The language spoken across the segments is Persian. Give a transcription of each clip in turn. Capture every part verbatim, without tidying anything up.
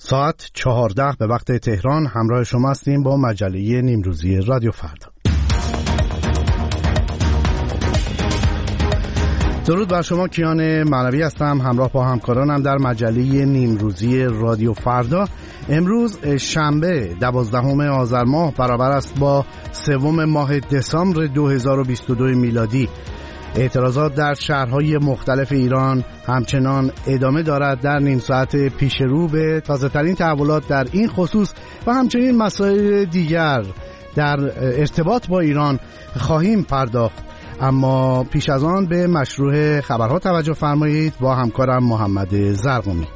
ساعت چهارده به وقت تهران همراه شما هستیم با مجله نیمروزی رادیو فردا. درود بر شما، کیان معنوی هستم، همراه با همکارانم در مجله نیمروزی رادیو فردا. امروز شنبه دوازدهم آذر ماه برابر است با سوم ماه دسامبر دو هزار و بیست و دو میلادی. اعتراضات در شهرهای مختلف ایران همچنان ادامه دارد. در نیم ساعت پیش رو به تازه ترین تحولات در این خصوص و همچنین مسائل دیگر در ارتباط با ایران خواهیم پرداخت، اما پیش از آن به مشروع خبرها توجه فرمایید با همکارم محمد زرقمی.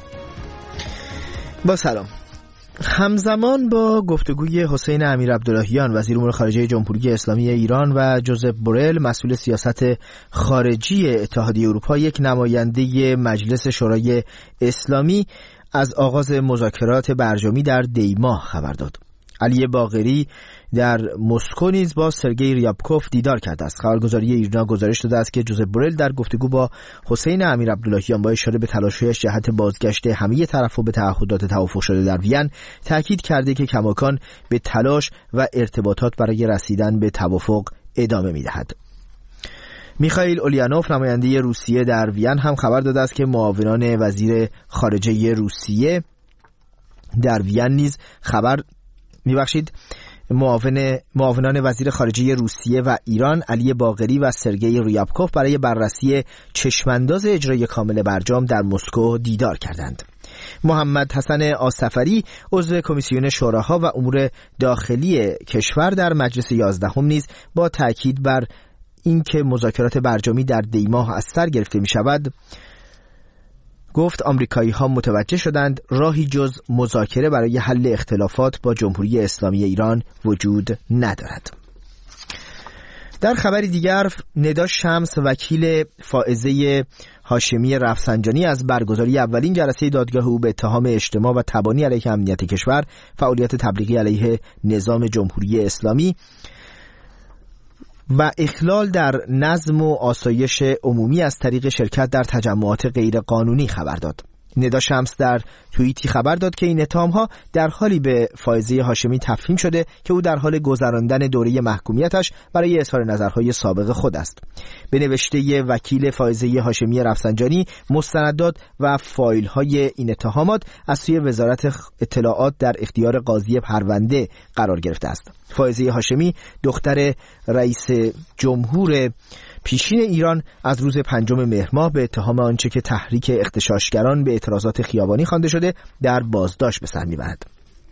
با سلام. همزمان با گفتگوی حسین امیرعبداللهیان وزیر امور خارجه جمهوری اسلامی ایران و جوزپ بورل مسئول سیاست خارجی اتحادیه اروپا، یک نماینده مجلس شورای اسلامی از آغاز مذاکرات برجامی در دیماه خبر داد. علی باقری در مسکو نیز با سرگئی ریابکوف دیدار کرده است. خبرگزاری ایرنا گزارش داده است که جوزپ بورل در گفتگو با حسین امیرعبداللهیان با اشاره به تلاش‌هایش جهت بازگشت همه طرف‌ها به تعهدات توافق شده در وین تاکید کرده که کماکان به تلاش و ارتباطات برای رسیدن به توافق ادامه می‌دهد. میخائیل اولیانوف نماینده روسیه در وین هم خبر داده است که معاونان وزیر خارجه روسیه در وین نیز خبر میبخشید معاون معاونان وزیر خارجه روسیه و ایران علی باقری و سرگئی ریابکوف برای بررسی چشمانداز اجرای کامل برجام در مسکو دیدار کردند. محمد حسن آصفری عضو کمیسیون شوراها و امور داخلی کشور در مجلس یازدهم نیز با تاکید بر اینکه مذاکرات برجامی در دیماه از سر گرفته می شود گفت آمریکایی ها متوجه شدند راهی جز مذاکره برای حل اختلافات با جمهوری اسلامی ایران وجود ندارد. در خبری دیگر، ندا شمس وکیل فائزه هاشمی رفسنجانی از برگزاری اولین جلسه دادگاه او به اتهام اجتماع و تبانی علیه امنیت کشور، فعالیت تبلیغی علیه نظام جمهوری اسلامی و اخلال در نظم و آسایش عمومی از طریق شرکت در تجمعات غیر قانونی خبر داد. ندا شمس در توییتی خبر داد که این اتهام‌ها در حالی به فائزه هاشمی تفهیم شده که او در حال گذراندن دوره محکومیتش برای اظهار نظرهای سابق خود است. به نوشته وکیل فائزه هاشمی رفسنجانی، مستندات و فایل‌های این اتهامات از سوی وزارت اطلاعات در اختیار قاضی پرونده قرار گرفته است. فائزه هاشمی دختر رئیس جمهور پیشین ایران از روز پنجم مهر ماه به اتهام آنچه که تحریک اغتشاشگران به اعتراضات خیابانی خوانده شده در بازداشت به سر میبرد.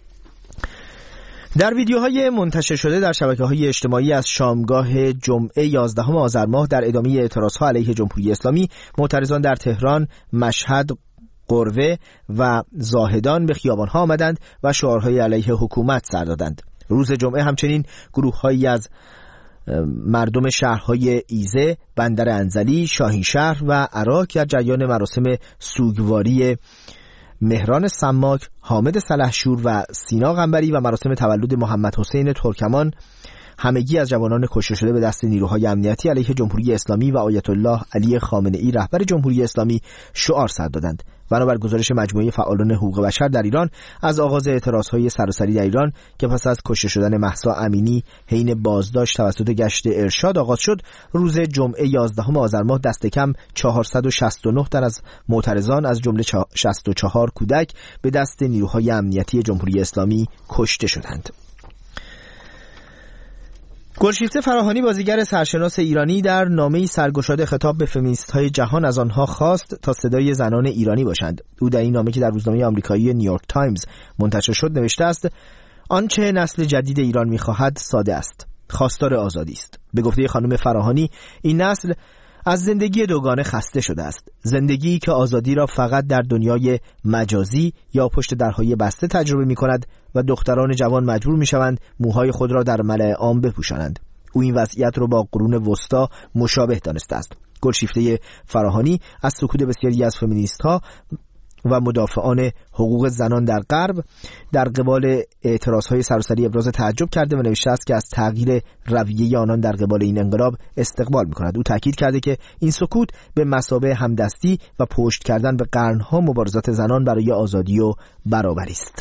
در ویدیوهای منتشر شده در شبکه‌های اجتماعی از شامگاه جمعه یازدهم آذر ماه در ادامه اعتراضها علیه جمهوری اسلامی، معترضان در تهران، مشهد، قروه و زاهدان به خیابان‌ها آمدند و شعارهای علیه حکومت سر دادند. روز جمعه همچنین گروه‌هایی از مردم شهرهای ایزه، بندر انزلی، شاهینشهر و عراق در جریان مراسم سوگواری مهران سماک، حامد سلحشور و سینا قنبری و مراسم تولد محمد حسین ترکمان، همگی از جوانان کشته شده به دست نیروهای امنیتی علیه جمهوری اسلامی و آیت الله علی خامنه‌ای رهبر جمهوری اسلامی شعار سر دادند. بنابر گزارش مجموعه فعالان حقوق بشر در ایران، از آغاز اعتراضهای سراسری در ایران که پس از کشته شدن مهسا امینی حین بازداشت توسط گشت ارشاد آغاز شد، روز جمعه یازدهم آذر ماه دست کم چهارصد و شصت و نه تن از معترضان از جمله شصت و چهار کودک به دست نیروهای امنیتی جمهوری اسلامی کشته شدند. گلشیفته فراهانی، بازیگر سرشناس ایرانی، در نامه‌ای سرگشاده خطاب به فمینیست‌های جهان از آنها خواست تا صدای زنان ایرانی باشند. او در این نامه که در روزنامه آمریکایی نیویورک تایمز منتشر شد نوشته است: آنچه نسل جدید ایران می‌خواهد ساده است. خواستار آزادی است. به گفته خانم فراهانی، این نسل از زندگی دوگانه خسته شده است. زندگی که آزادی را فقط در دنیای مجازی یا پشت درهای بسته تجربه می کند و دختران جوان مجبور می شوند موهای خود را در ملأ عام بپوشانند. او این وضعیت را با قرون وسطا مشابه دانسته است. گلشیفته فراهانی از سکوت بسیاری از فمینیست ها و مدافعان حقوق زنان در غرب در قبال اعتراضهای سراسری ابراز تعجب کرده و نوشته است که از تغییر رویه آنان در قبال این انقلاب استقبال می‌کند. او تاکید کرده که این سکوت به مثابه همدستی و پشت کردن به قرن‌ها مبارزات زنان برای آزادی و برابری است.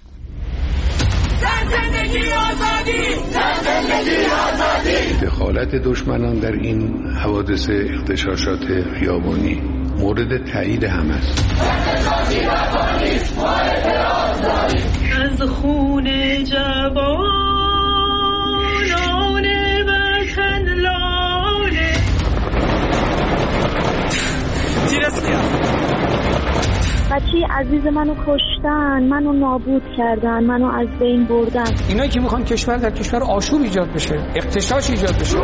دخالت دشمنان در این حوادث اغتشاشات خیابانی مورد تایید هم است. از خون جوانان وطن لاله بچه عزیز منو کشتن، منو نابود کردن، منو از بین بردن. اینایی که میخوان کشور در کشور آشوب ایجاد بشه، اغتشاش ایجاد بشه.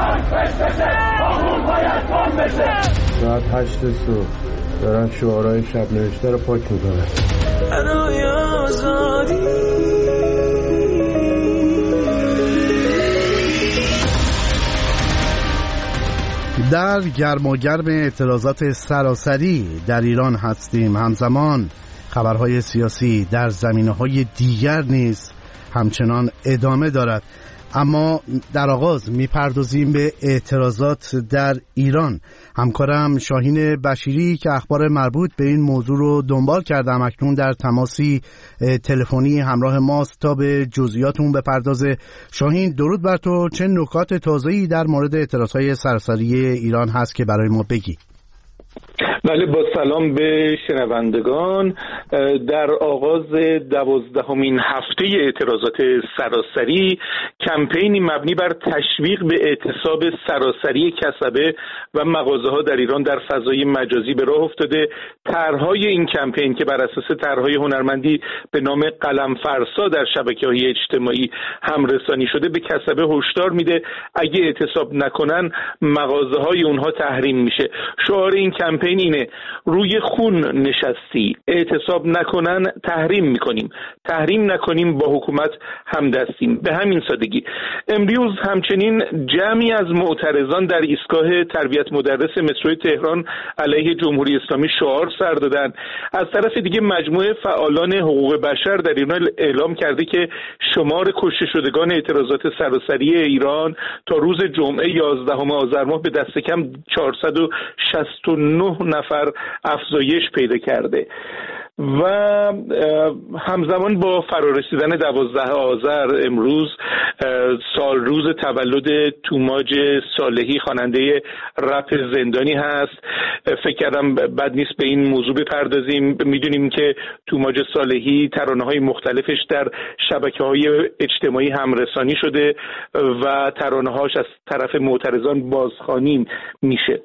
ساعت هشت صبح دارن شعارهای شب نوشته رو پاک میکنن. برای آزادی در گرم و گرم اعتراضات سراسری در ایران هستیم. همزمان خبرهای سیاسی در زمینه‌های دیگر نیز همچنان ادامه دارد، اما در آغاز میپردازیم به اعتراضات در ایران. همکارم شاهین بشیری که اخبار مربوط به این موضوع رو دنبال کردم اکنون در تماسی تلفنی همراه ماست تا به جزئیات اون بپردازه. شاهین، درود بر تو. چه نکات تازه‌ای در مورد اعتراضهای سراسری ایران هست که برای ما بگی؟ بله، با سلام به شنوندگان. در آغاز دوازدهمین هفته اعتراضات سراسری، کمپینی مبنی بر تشویق به اعتصاب سراسری کسبه و مغازه‌ها در ایران در فضای مجازی به راه افتاده. طرح‌های این کمپین که بر اساس طرح‌های هنرمندی به نام قلم‌فرسا در شبکه‌های اجتماعی همرسانی شده، به کسبه هشدار میده اگه اعتصاب نکنن مغازه‌های اونها تحریم میشه. شعار این کمپین اینه: روی خون نشستی، اعتصاب نکنن تحریم میکنیم، تحریم نکنیم با حکومت همدستیم. به همین سادگی. امروز همچنین جمعی از معترضان در ایستگاه تربیت مدرس مترو تهران علیه جمهوری اسلامی شعار سر دادن. از طرف دیگه مجموعه فعالان حقوق بشر در ایران اعلام کرده که شمار کشته شدگان اعتراضات سراسری ایران تا روز جمعه یازدهم آذر ماه به دست کم چهارصد و شصت و نه نفر افزایش پیدا کرده و همزمان با فرارسیدن دوازده آذر امروز سال روز تولد توماج صالحی، خواننده رپ زندانی هست. فکر کردم بد نیست به این موضوع بپردازیم. میدونیم که توماج صالحی ترانه‌های مختلفش در شبکه‌های اجتماعی همرسانی شده و ترانه‌هاش از طرف معترضان بازخوانی میشه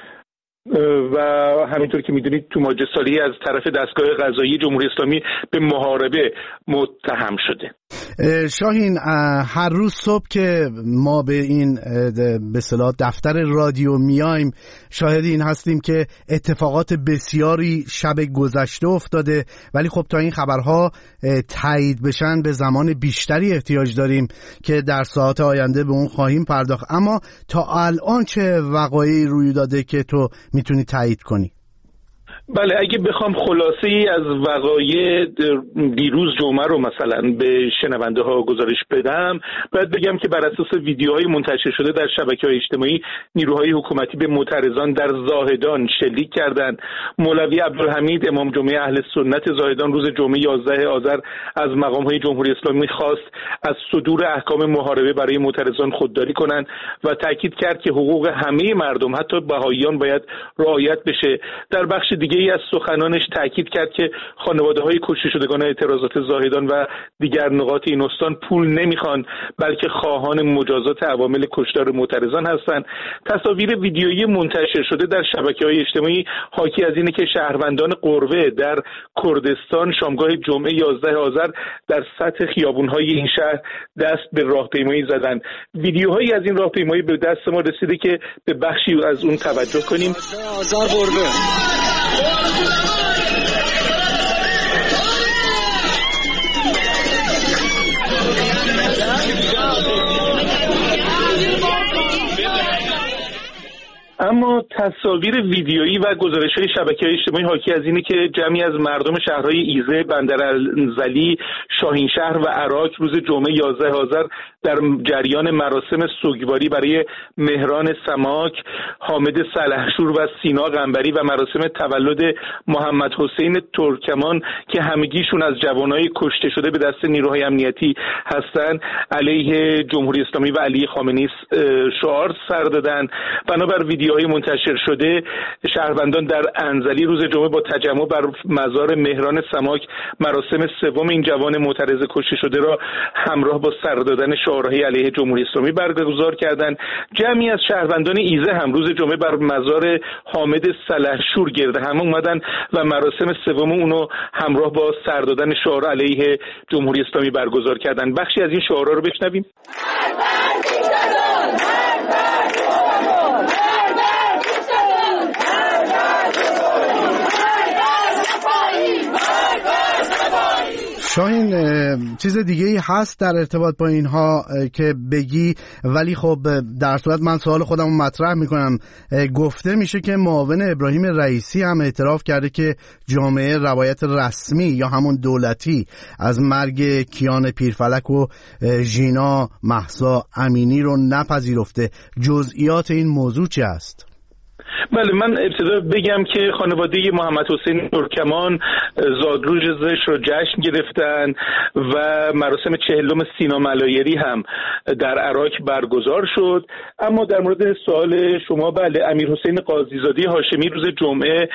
و همینطور که میدونید توماج صالحی از طرف دستگاه قضایی جمهوری اسلامی به محاربه متهم شده. شاهین، هر روز صبح که ما به این به اصطلاح دفتر رادیو میایم شاهد این هستیم که اتفاقات بسیاری شب گذشته افتاده، ولی خب تا این خبرها تایید بشن به زمان بیشتری احتیاج داریم که در ساعات آینده به اون خواهیم پرداخت. اما تا الان چه وقایعی روی داده که تو میتونی تایید کنی؟ بله، اگه بخوام خلاصه ای از وقایع دیروز جمعه رو مثلا به شنونده ها گزارش بدم، باید بگم که بر اساس ویدیوهای منتشر شده در شبکه‌های اجتماعی، نیروهای حکومتی به معترضان در زاهدان شلیک کردند. مولوی عبدالحمید امام جمعه اهل سنت زاهدان روز جمعه یازده آذر از مقام‌های جمهوری اسلامی خواست از صدور احکام محاربه برای معترضان خودداری کنند و تاکید کرد که حقوق همه مردم، حتی بهائیان، باید رعایت بشه. در بخش دیگه ای از سخنانش تاکید کرد که خانواده‌های کشته شدگان اعتراضات زاهدان و دیگر نقاط این استان پول نمیخوان، بلکه خواهان مجازات عوامل کشتار معترضان هستند. تصاویر ویدیویی منتشر شده در شبکه‌های اجتماعی حاکی از اینه که شهروندان قروه در کردستان شامگاه جمعه یازده آذر در سطح خیابون‌های این شهر دست به راهپیمایی زدند. ویدیوهایی از این راهپیمایی به دست ما رسیده که به بخشی از اون توجه کنیم. آذر قروه اما اما تصاویر ویدیویی و گزارش‌های شبکه‌های اجتماعی حاکی از اینه که جمعی از مردم شهرهای ایزه، بندرانزلی، شاهینشهر و عراق روز جمعه یازده آذر در جریان مراسم سوگواری برای مهران سماک، حامد سلحشور و سینا قنبری و مراسم تولد محمد حسین ترکمان که همگیشون از جوانای کشته شده به دست نیروهای امنیتی هستند، علیه جمهوری اسلامی و علی خامنه‌ای شعار سر دادن. بنابر ویدیوهای منتشر شده، شهروندان در انزلی روز جمعه با تجمع بر مزار مهران سماک مراسم سوم این جوان معترض کشته شده را همراه با سر دادن شعارهای علیه جمهوری اسلامی برگزار کردند. جمعی از شهروندان ایزه هم روز جمعه بر مزار حامد سلحشور گرد هم اومدن و مراسم سوم اونو همراه با سر دادن شعار علیه جمهوری اسلامی برگزار کردند. بخشی از این شعارها رو بشنویم. شاهین، چیز دیگه ای هست در ارتباط با اینها که بگی؟ ولی خب در صورت من سوال خودم مطرح میکنم. گفته میشه که معاون ابراهیم رئیسی هم اعتراف کرده که جامعه روایت رسمی یا همون دولتی از مرگ کیان پیرفلک و ژینا مهسا امینی رو نپذیرفته. جزئیات این موضوع چی است؟ بله، من ابتدا بگم که خانواده محمد حسین ترکمان زادروزش رو جشن گرفتن و مراسم چهلم سینا ملایری هم در عراق برگزار شد. اما در مورد سوال شما، بله، امیر حسین قاضیزاده هاشمی روز جمعه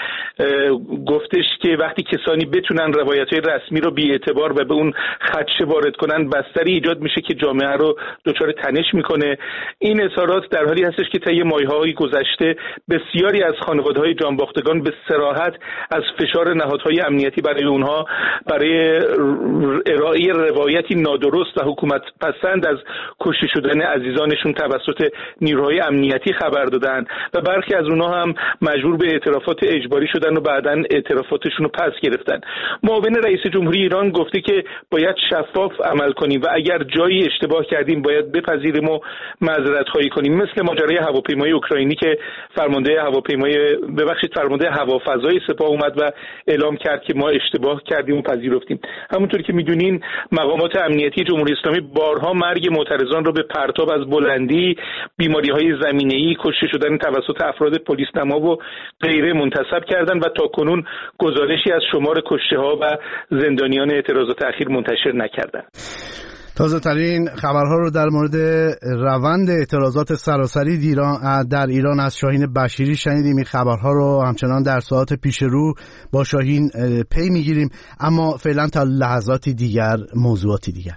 گفتش که وقتی کسانی بتونن روایت‌های رسمی رو بی اعتبار و به اون خدشه وارد کنن، بستری ایجاد میشه که جامعه رو دچار تنش میکنه. این اظهارات در حالی هستش که طی ماه‌های گذشته بسیاری از خانواده‌های جانباختگان به صراحت از فشار نهادهای امنیتی برای اونها برای ارائه روایتی نادرست و حکومت پسند از کشته شدن عزیزانشون توسط نیروهای امنیتی خبر دادن و برخی از اونها هم مجبور به اعترافات اجباری شدن و بعداً اعترافاتشون رو پس گرفتن. معاون رئیس جمهوری ایران گفته که باید شفاف عمل کنیم و اگر جایی اشتباه کردیم باید بپذیریم و معذرت‌خواهی کنیم، مثل ماجرای هواپیمای اوکراینی که فرمانده هواپیمای ببخشید فرمانده هوافضای سپاه اومد و اعلام کرد که ما اشتباه کردیم و پذیرفتیم. همونطور که میدونین مقامات امنیتی جمهوری اسلامی بارها مرگ معترضان را به پرتاب از بلندی، بیماری‌های زمینه‌ای، کشته شدن توسط افراد پلیس نما و غیره منتسب کردن و تاکنون گزارشی از شمار کشته‌ها و زندانیان اعتراضات اخیر منتشر نکردند. تازه ترین خبرها رو در مورد روند اعتراضات سراسری در ایران از شاهین بشیری شنیدیم. این خبرها رو همچنان در ساعات پیش رو با شاهین پی میگیریم، اما فعلا تا لحظاتی دیگر موضوعاتی دیگر.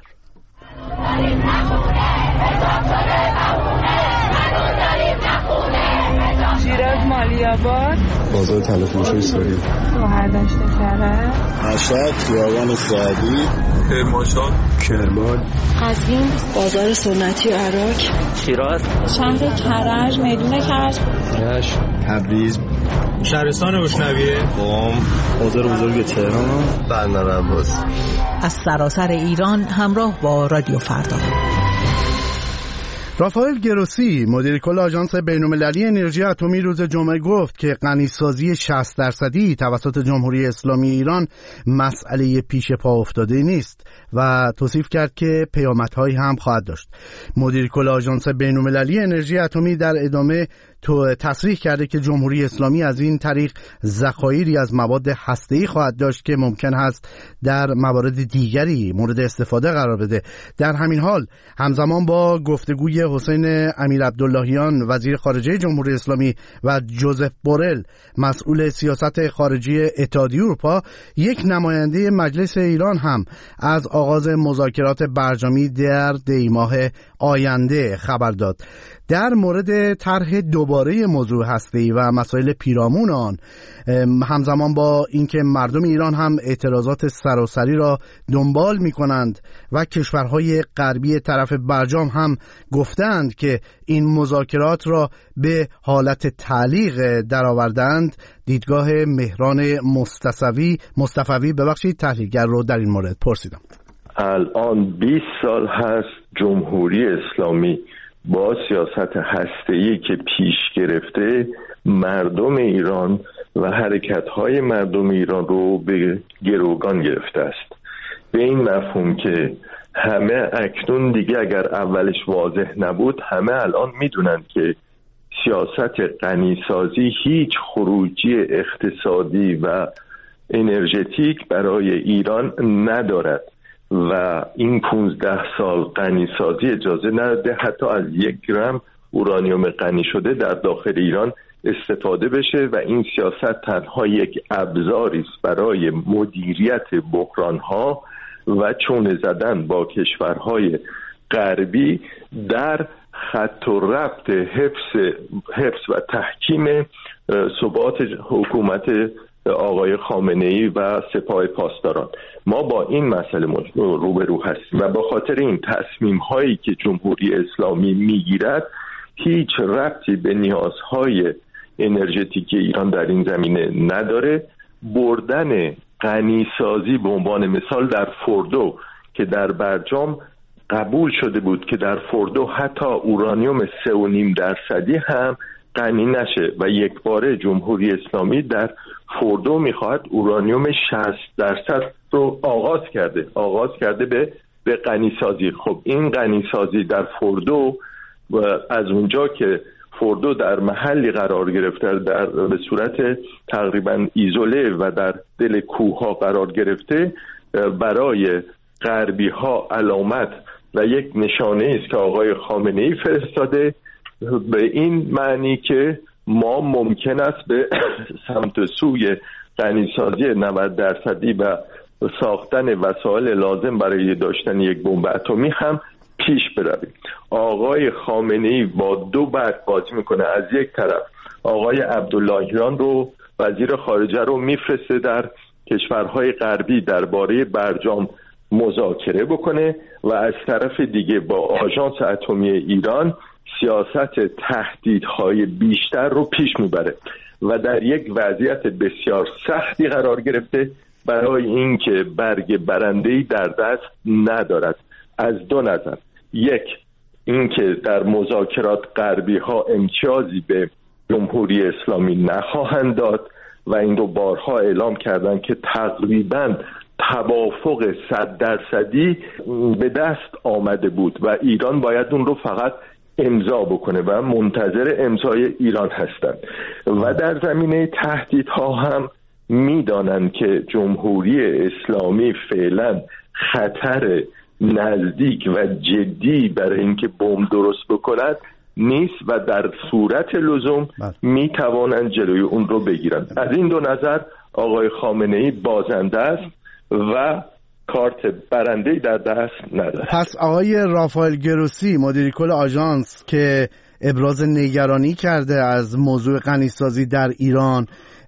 شیراز مالی‌آباد، بازار تلفروشی سوری، شهرداشت کرج، مشهد، خیابان سعدی، کرمانشاه، کرمان، قزوین، بازار سنتی عراق، شیراز، شهر کرج، میدون کرج، رشت، تبریز، شهرستان اشنویه، قم، بازار بزرگ تهران، بندر عباس. از سراسر ایران همراه با رادیو فردا. رافائل گروسی، مدیر کل آژانس بین‌المللی انرژی اتمی، روز جمعه گفت که غنیسازی شصت درصدی توسط جمهوری اسلامی ایران مسئله پیش پا افتاده نیست و توصیف کرد که پیامدهایی هم خواهد داشت. مدیر کل آژانس بین‌المللی انرژی اتمی در ادامه تو تصریح کرده که جمهوری اسلامی از این طریق ذخایری از مواد هسته‌ای خواهد داشت که ممکن است در موارد دیگری مورد استفاده قرار بده. در همین حال همزمان با گفتگوی حسین امیرعبداللهیان وزیر خارجه جمهوری اسلامی و جوزف بورل مسئول سیاست خارجی اتحادیه اروپا، یک نماینده مجلس ایران هم از آغاز مذاکرات برجامی در دی ماه آینده خبر داد. در مورد طرح دوباره موضوع هسته‌ای و مسائل پیرامون آن، همزمان با اینکه مردم ایران هم اعتراضات سراسری را دنبال می‌کنند و کشورهای غربی طرف برجام هم گفتند که این مذاکرات را به حالت تعلیق درآوردند، دیدگاه مهران مصطفی مصطفی ببخشید تحلیلگر رو در این مورد پرسیدم. الان بیست سال هست جمهوری اسلامی با سیاست هسته‌ای که پیش گرفته مردم ایران و حرکت‌های مردم ایران رو به گروگان گرفته است، به این مفهوم که همه اکنون دیگه اگر اولش واضح نبود، همه الان میدونن که سیاست غنیسازی هیچ خروجی اقتصادی و انرژتیک برای ایران ندارد و این پونزده سال غنیسازی اجازه نداده حتی از یک گرم اورانیوم غنی شده در داخل ایران استفاده بشه و این سیاست تنها یک ابزاری است برای مدیریت بحران‌ها و چونه زدن با کشورهای غربی در خط و ربط حفظ حفظ و تحکیم ثبات حکومت آقای خامنه‌ای و سپاه پاسداران. ما با این مسئله روبرو هستیم و به خاطر این تصمیم هایی که جمهوری اسلامی میگیرد هیچ ربطی به نیازهای انرژتیکی ایران در این زمینه نداره. بردن غنیسازی به عنوان مثال در فوردو که در برجام قبول شده بود که در فوردو حتی اورانیوم سه و نیم درصدی هم غنی نشه و یک باره جمهوری اسلامی در فوردو میخواهد اورانیوم شصت درصد رو آغاز کرده آغاز کرده به به غنیسازی. خب این غنیسازی در فوردو و از اونجا که فوردو در محلی قرار گرفته در به صورت تقریبا ایزوله و در دل کوه‌ها قرار گرفته، برای غربی ها علامت و یک نشانه است که آقای خامنه‌ای فرستاده به این معنی که ما ممکن است به سمت سوی غنیسازی نود درصدی و ساختن وسایل لازم برای داشتن یک بمب اتمی هم پیش برویم. آقای خامنه‌ای با دو برگ بازی میکنه. از یک طرف آقای عبداللهیان رو وزیر خارجه رو میفرسته در کشورهای غربی درباره برجام مذاکره بکنه و از طرف دیگه با آژانس اتمی ایران سیاست تهدیدهای بیشتر رو پیش میبره و در یک وضعیت بسیار سختی قرار گرفته برای اینکه برگ برنده‌ای در دست ندارد. از دو نظر، یک اینکه در مذاکرات غربی ها امتیازی به جمهوری اسلامی نخواهند داد و این رو بارها اعلام کردند که تقریبا توافق صد درصدی به دست آمده بود و ایران باید اون رو فقط امضا بکنه و منتظر امضای ایران هستند و در زمینه تهدیدها هم میدانند که جمهوری اسلامی فعلا خطر نزدیک و جدی برای اینکه بمب درست بکند نیست و در صورت لزوم می توانند جلوی اون رو بگیرند. از این دو نظر آقای خامنه‌ای بازنده است و کارت برنده‌ای در دست نداره. پس آقای رافائل گروسی مدیر کل آژانس که ابراز نگرانی کرده از موضوع غنیسازی در ایران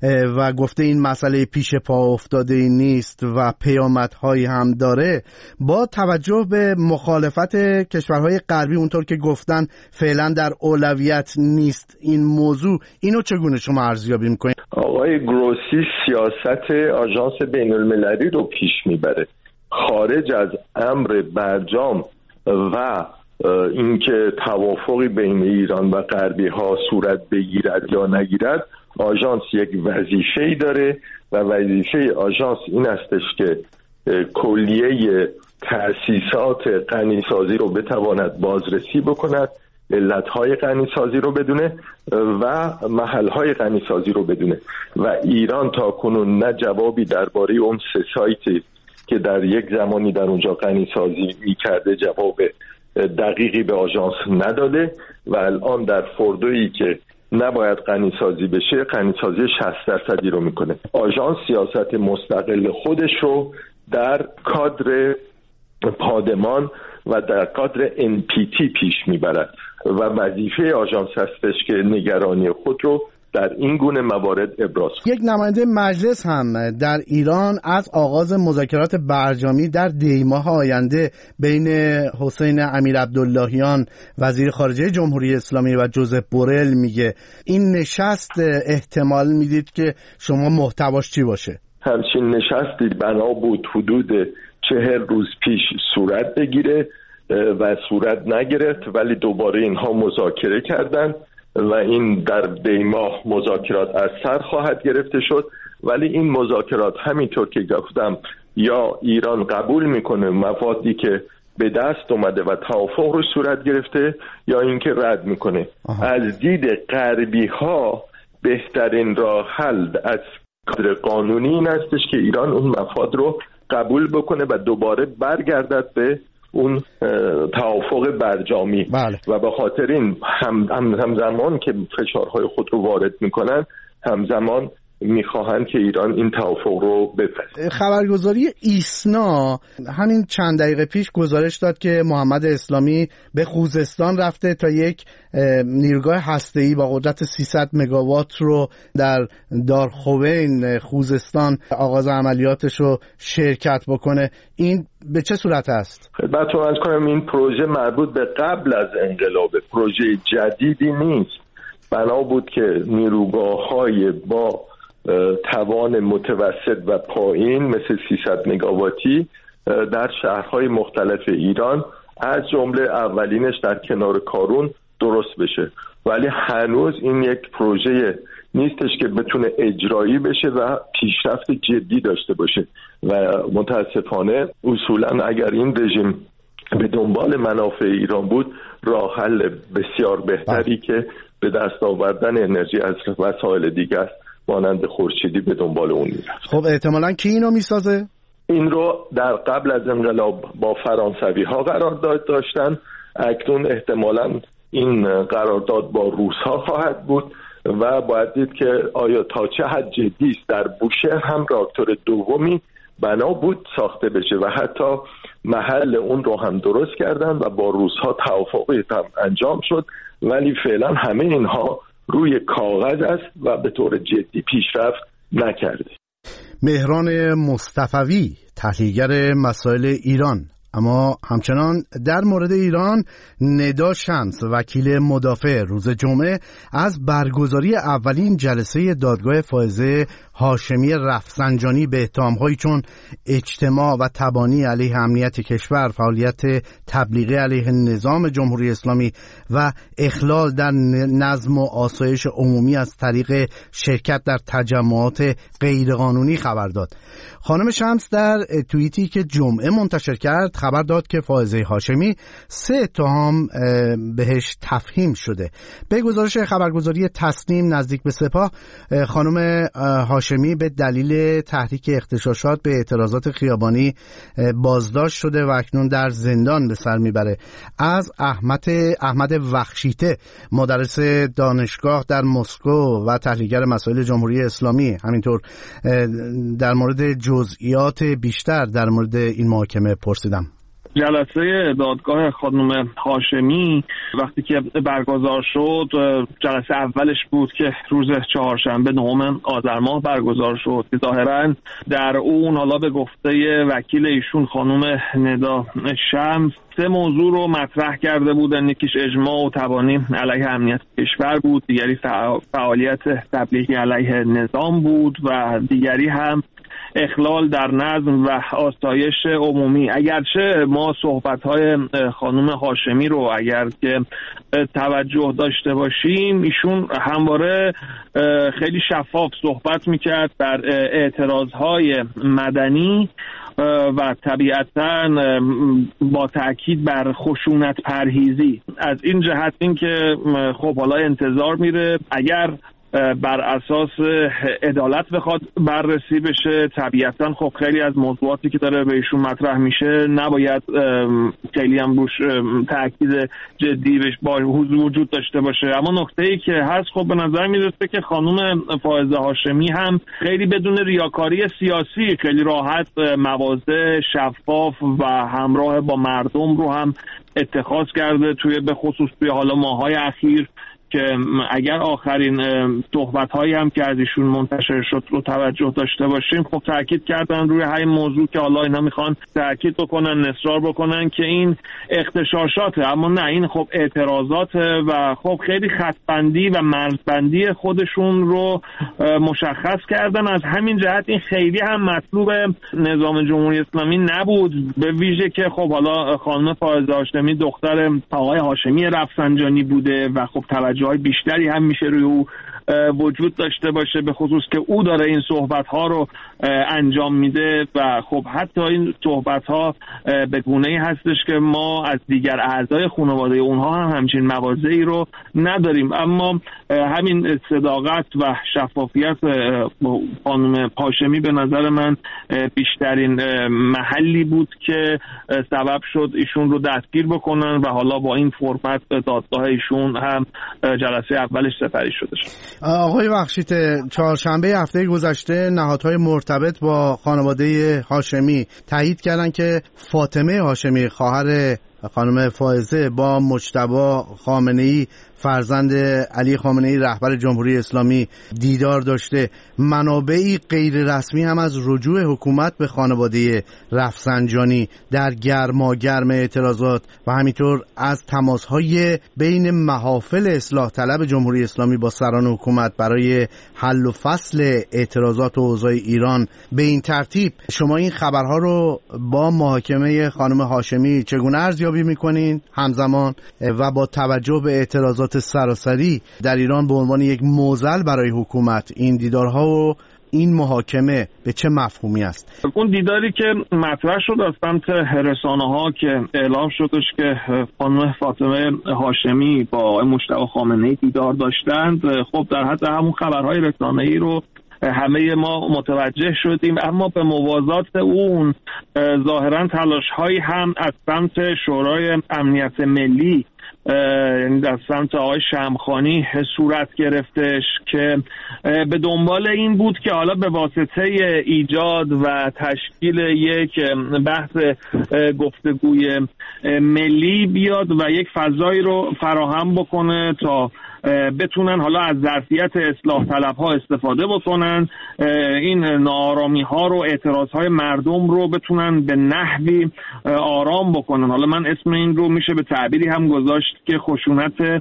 و گفته این مسئله پیش پا افتاده ای نیست و پیامدهایی هم داره، با توجه به مخالفت کشورهای غربی اونطور که گفتن فعلا در اولویت نیست این موضوع، اینو چگونه شما ارزیابی میکنید؟ آقای گروسی سیاست آژانس بین المللی رو پیش میبره. خارج از امر برجام و اینکه توافقی بین ایران و غربی ها صورت بگیرد یا نگیرد، آژانس یک وظیفه‌ای داره و وظیفه آژانس این استش که کلیه تأسیسات غنیسازی رو بتواند بازرسی بکند، علتهای غنیسازی رو بدونه و محلهای غنیسازی رو بدونه و ایران تا کنون نه جوابی درباره اون سه سایتی که در یک زمانی در اونجا غنیسازی می‌کرده جواب دقیقی به آژانس نداده و الان در فوردویی که نباید غنیسازی بشه غنیسازی شصت درصدی رو میکنه. آژانس سیاست مستقل خودش رو در کادر پادمان و در کادر ان پی تی پیش میبرد و وظیفه آژانس هستش که نگرانی خود رو در این گونه موارد ابراز کنه. یک نماینده مجلس هم در ایران از آغاز مذاکرات برجامی در دیماه آینده بین حسین امیرعبداللهیان وزیر خارجه جمهوری اسلامی و جوزف بورل میگه این نشست احتمال میدید که شما محتواش چی باشه؟ همچین نشستی بنا بود حدود چهل روز پیش صورت بگیره و صورت نگرفت، ولی دوباره اینها مذاکره کردند و این در دی ماه مذاکرات از سر خواهد گرفته شد. ولی این مذاکرات همینطور که گفتم یا ایران قبول میکنه مفادی که به دست اومده و توافق رو صورت گرفته یا اینکه رد میکنه. آها. از دید غربی ها بهترین راه حل از کادر قانونی این هستش که ایران اون مفاد رو قبول بکنه و دوباره برگردد به اون توافق برجامی. بله. و به خاطر این هم همزمان که فشارهای خود رو وارد میکنن همزمان میخواهند که ایران این توافق رو بپذیره. خبرگزاری ایسنا همین چند دقیقه پیش گزارش داد که محمد اسلامی به خوزستان رفته تا یک نیروگاه هسته‌ای با قدرت سیصد مگاوات رو در دارخوین خوزستان آغاز عملیاتش رو شرکت بکنه. این به چه صورت است؟ خدمتتون عرض کنم این پروژه مربوط به قبل از انقلاب، پروژه جدیدی نیست. بنا بود که نیروگاه‌های با توان متوسط و پایین مثل سیصد مگاواتی در شهرهای مختلف ایران از جمله اولینش در کنار کارون درست بشه، ولی هنوز این یک پروژه نیستش که بتونه اجرایی بشه و پیشرفت جدی داشته باشه و متاسفانه اصولا اگر این رژیم به دنبال منافع ایران بود راه حل بسیار بهتری که به دست آوردن انرژی از وسایل دیگه است مانند خورشیدی به دنبال اون میرفت. خب احتمالاً کی اینو میسازه؟ این رو در قبل از انقلاب با فرانسوی ها قرارداد داشتن، اکنون احتمالاً این قرارداد با روس ها خواهد بود و باید دید که آیا تا چه حد جدی است. در بوشهر هم راکتور دومی بنا بود ساخته بشه و حتی محل اون رو هم درست کردن و با روس ها توافقی هم انجام شد، ولی فعلا همه اینها روی کاغذ است و به طور جدی پیشرفت نکرده. مهران مصطفوی تحلیلگر مسائل ایران. اما همچنان در مورد ایران ندا شمس وکیل مدافع روز جمعه از برگزاری اولین جلسه دادگاه فائزه هاشمی رفسنجانی به اتهام‌هایی چون اجتماع و تبانی علیه امنیت کشور، فعالیت تبلیغی علیه نظام جمهوری اسلامی و اخلال در نظم و آسایش عمومی از طریق شرکت در تجمعات غیرقانونی خبر داد. خانم شمس در توییتی که جمعه منتشر کرد خبر داد که فائزه هاشمی سه اتهام بهش تفهیم شده. به گزارش خبرگزاری تصنیم نزدیک به سپاه، خانم هاشمی به دلیل تحریک اغتشاشات به اعتراضات خیابانی بازداشت شده و اکنون در زندان به سر میبره. از احمد احمد وخشیته مدرس دانشگاه در مسکو و تحلیلگر مسائل جمهوری اسلامی همینطور در مورد جزئیات بیشتر در مورد این محاکمه پرسیدم. جلسه دادگاه خانم هاشمی وقتی که برگزار شد، جلسه اولش بود که روز چهارشنبه نهم آذر ماه برگزار شد که ظاهرا در اون حالا به گفته وکیل ایشون خانم ندا شمس سه موضوع رو مطرح کرده بودن. یکیش اجماع و تبانی علیه امنیت کشور بود، دیگری فعالیت تبلیغی علیه نظام بود و دیگری هم اخلال در نظم و آسایش عمومی. اگرچه ما صحبت‌های خانم هاشمی رو اگر که توجه داشته باشیم، ایشون همواره خیلی شفاف صحبت میکرد در اعتراضهای مدنی و طبیعتاً با تأکید بر خشونت پرهیزی. از این جهت این که خب حالا انتظار میره اگر بر اساس عدالت بخواد بررسی بشه، طبیعتاً خب خیلی از موضوعاتی که داره به ایشون مطرح میشه نباید خیلی هم روش تأکید جدی بهش با وجود داشته باشه. اما نکته‌ای که هست خب به نظر میرسه که خانم فائزه هاشمی هم خیلی بدون ریاکاری سیاسی خیلی راحت مواضع شفاف و همراه با مردم رو هم اتخاذ کرده توی به خصوص توی حالا ماهای اخیر، که اگر آخرین صحبت‌هایی هم که از ایشون منتشر شد رو توجه داشته باشیم، خب تاکید کردن روی همین موضوع که حالا اینا میخوان تاکید بکنن، نصرار بکنن که این اغتشاشاته، اما نه، این خب اعتراضات و خب خیلی خطبندی و مرزبندی خودشون رو مشخص کردن. از همین جهت این خیلی هم مطلوب نظام جمهوری اسلامی نبود، به ویژه که خب حالا خانم فائزه هاشمی دختر آقای هاشمی رفسنجانی بوده و خب توجه توجه‌های بیشتری هم میشه روی او وجود داشته باشه، به خصوص که او داره این صحبت‌ها رو انجام میده و خب حتی این صحبت‌ها به گونه‌ای هستش که ما از دیگر اعضای خانواده اونها هم همچین مواضعی رو نداریم. اما همین صداقت و شفافیت خانم هاشمی به نظر من بیشترین محلی بود که سبب شد ایشون رو دستگیر بکنن و حالا با این فرمت به دادگاه ایشون هم جلسه اولش سپری شده شد. آقای بخشیت، چهارشنبه هفته گذشته نهادهای مرتبط با خانواده هاشمی تایید کردن که فاطمه هاشمی خواهر خانم فائزه با مجتبی خامنه‌ای فرزند علی خامنه‌ای رهبر جمهوری اسلامی دیدار داشته. منابعی غیر رسمی هم از رجوع حکومت به خانواده رفسنجانی در گرماگرم اعتراضات و همینطور از تماس‌های بین محافل اصلاح طلب جمهوری اسلامی با سران حکومت برای حل و فصل اعتراضات و اوضاع ایران به این ترتیب. شما این خبرها رو با محاکمه خانم هاشمی چگونه ارزیابی می‌کنین همزمان و با توجه به اعتراضات سراسری در ایران به عنوان یک معضل برای حکومت این دیدارها و این محاکمه به چه مفهومی است؟ اون دیداری که مطرح شد از سمت رسانه‌ها که اعلام شدش که خانم فاطمه هاشمی با مجتبی خامنه‌ای دیدار داشتند، خب در حد همون خبرهای رسانه‌ای رو همه ما متوجه شدیم، اما به موازات اون ظاهراً تلاش‌هایی هم از سمت شورای امنیت ملی یعنی در سمت آقای شمخانی صورت گرفتش که به دنبال این بود که حالا به واسطه ایجاد و تشکیل یک بحث گفتگوی ملی بیاد و یک فضایی رو فراهم بکنه تا بتونن حالا از ظرفیت اصلاح طلب ها استفاده بکنن، این ناآرامی ها رو اعتراض های مردم رو بتونن به نحوی آرام بکنن. حالا من اسم این رو میشه به تعبیری هم گذاشت که خشونت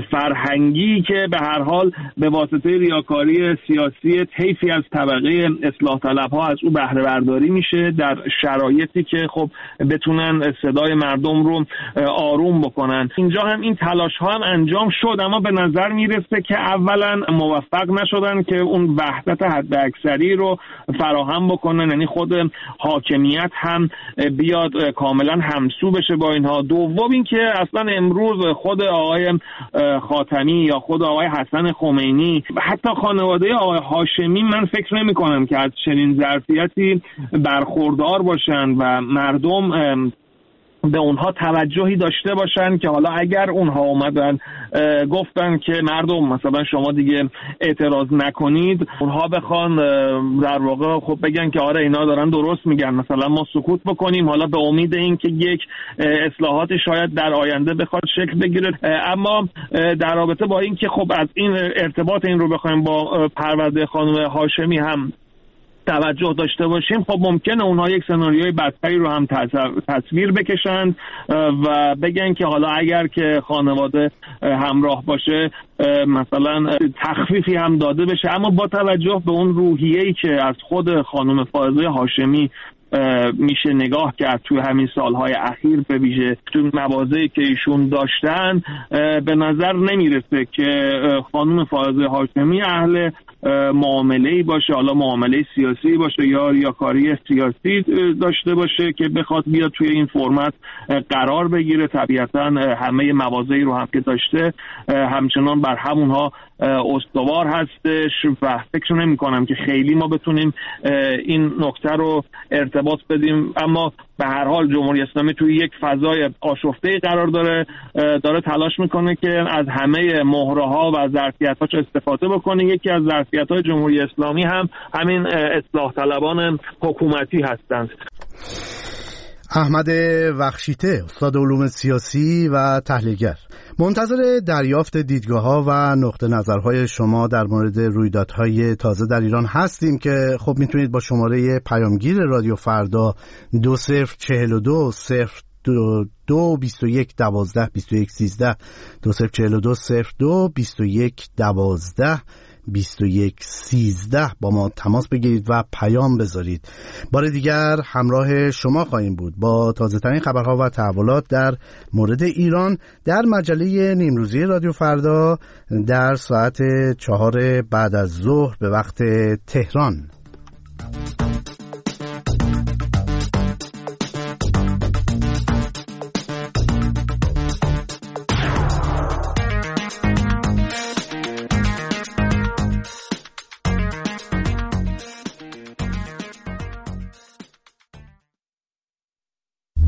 فرهنگی که به هر حال به واسطه ریاکاری سیاسی طیفی از طبقه اصلاح طلب ها از او بهره برداری میشه در شرایطی که خب بتونن صدای مردم رو آروم بکنن. اینجا هم این تلاش ها هم انجام شد، اما به نظر میرسه که اولا موفق نشدن که اون وحدت حد اکثری رو فراهم بکنن، یعنی خود حاکمیت هم بیاد کاملا همسو بشه با اینها. دوم این که اصلا امروز خود آقای خاتمی یا خود آقای حسن خمینی حتی خانواده آقای هاشمی من فکر نمی کنم که از چنین ظرفیتی برخوردار باشن و مردم به اونها توجهی داشته باشن که حالا اگر اونها اومدن گفتن که مردم مثلا شما دیگه اعتراض نکنید، اونها بخوان در واقع خب بگن که آره اینا دارن درست میگن، مثلا ما سکوت بکنیم حالا به امید این که یک اصلاحاتی شاید در آینده بخواد شکل بگیره. اما در رابطه با این که خب از این ارتباط این رو بخوایم با پرونده خانم هاشمی هم توجه داشته باشیم، خب ممکنه اونها یک سناریوی بدتری رو هم تصویر بکشند و بگن که حالا اگر که خانواده همراه باشه مثلا تخفیفی هم داده بشه. اما با توجه به اون روحیه‌ای که از خود خانم فائزه هاشمی میشه نگاه کرد توی همین سالهای اخیر، به ویژه توی مواضعی که ایشون داشتن، به نظر نمیرسه که خانم فائزه هاشمی اهل معامله‌ای باشه، حالا معامله سیاسی باشه یا ریاکاری سیاسی داشته باشه که بخواد بیاد توی این فرمت قرار بگیره. طبیعتاً همه مواضعی رو هم که داشته همچنان بر همونها استوار هستش و فکر نمی کنم که خیلی ما بتونیم این نکته رو ارتباط بدیم. اما به هر حال جمهوری اسلامی توی یک فضای آشفته قرار داره داره تلاش میکنه که از همه مهره‌ها و ظرفیت‌هاش استفاده بکنه. یکی از ظرفیت‌های جمهوری اسلامی هم همین اصلاح طلبان حکومتی هستند. احمد وخشیته، استاد علوم سیاسی و تحلیلگر، منتظر دریافت دیدگاه‌ها و نقطه نظرهای شما در مورد رویدادهای تازه در ایران هستیم که خب میتونید با شماره پیامگیر رادیو فردا دو صفر چهل و دو صفر دو دو بیست و یک دوازده بیست و یک سیزده دو صفر چهل و دو صفر دو بیست و یک دوازده بیست و یک سیزده با ما تماس بگیرید و پیام بذارید. بار دیگر همراه شما خواهیم بود با تازه ترین خبرها و تحولات در مورد ایران در مجله نیمروزی رادیو فردا در ساعت چهار بعد از ظهر به وقت تهران.